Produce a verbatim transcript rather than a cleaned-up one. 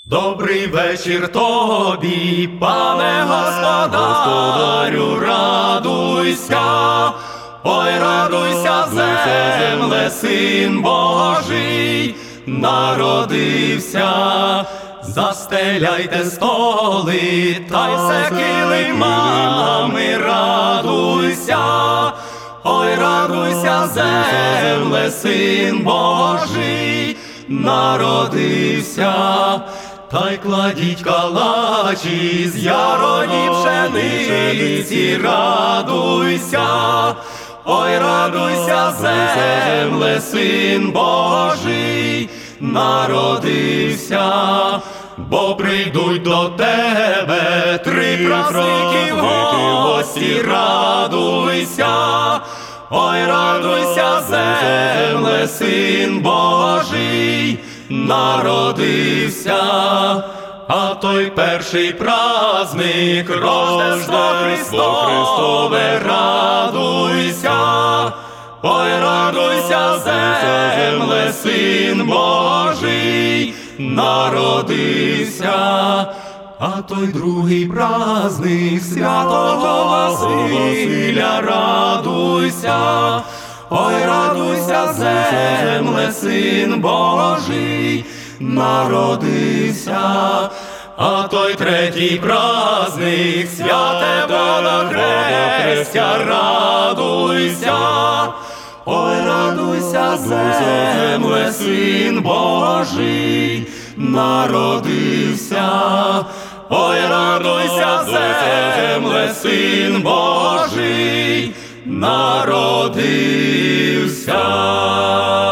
Добрий вечір тобі, пане господарю, радуйся, ой, радуйся, земле, син Божий народився. Застеляйте столи, та й все килимами, радуйся, ой, радуйся, земле, син Божий народився. Та й кладіть калачі з яроні пшениці, радуйся, ой, радуйся, земле, син Божий народився. Бо прийдуть до тебе три праздники в гості, радуйся, ой, радуйся, земле, син Божий народився. А той перший праздник Рождество Христове, радуйся, ой, радуйся, земле, син Божий народився. А той другий праздник святого Василя, радуйся, ой, радуйся, земле, син Божий народився. А той третій праздник святе Водохрестя, радуйся, ой, радуйся, земле, син Божий народився. Ой, радуйся, земле, син Божий народився.